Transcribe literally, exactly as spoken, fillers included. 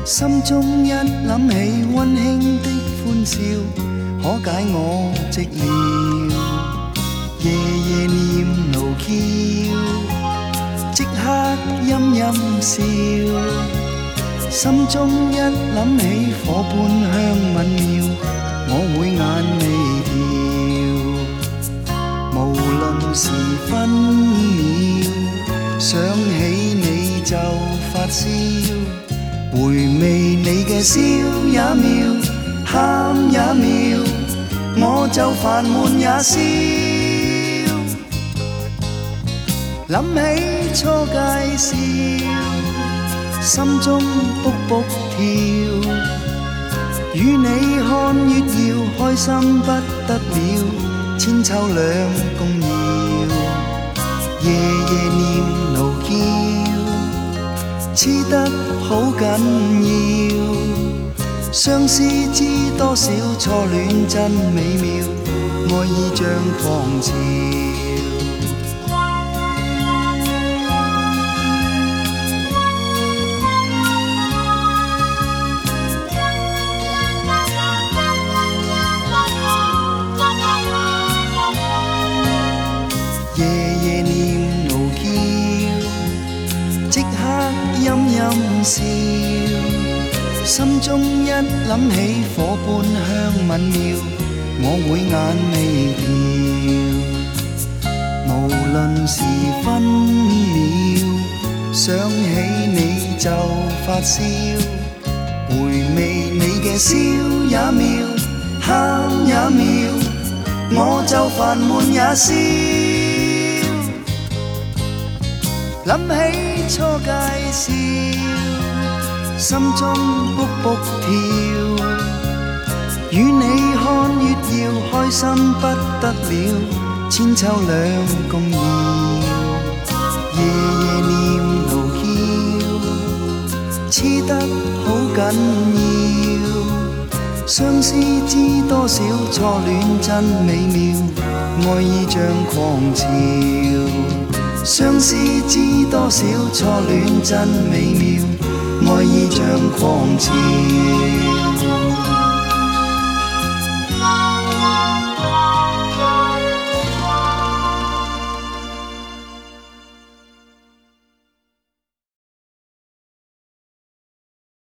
心中一諗起溫馨的歡笑，可解我寂寥。夜夜念奴嬌，即刻陰陰笑。心中一諗起火般香吻妙，我會眼眉跳。無論時分秒，想起你就發燒。回味你嘅笑也妙，喊也妙，我就煩悶也消。諗起初介紹，心中卜卜跳。與你看月耀，開心不得了，千秋兩共搖。夜夜念奴嬌，黐得好緊要，相思知多少，初戀真美妙，愛意像狂潮。夜夜念奴嬌，即刻陰陰笑。心中一諗起火般香吻妙，我會眼眉跳。無論時分秒，想起你就發燒。回味你嘅笑也妙，喊也妙，我就煩悶也消。諗起初介紹，心中卜卜跳。與你看月耀，開心不得了，千秋兩共搖。夜夜念奴嬌，黐得好緊要，相思知多少，初戀真美妙，愛意像狂潮。相思知多少，初戀真美妙，愛意像狂潮。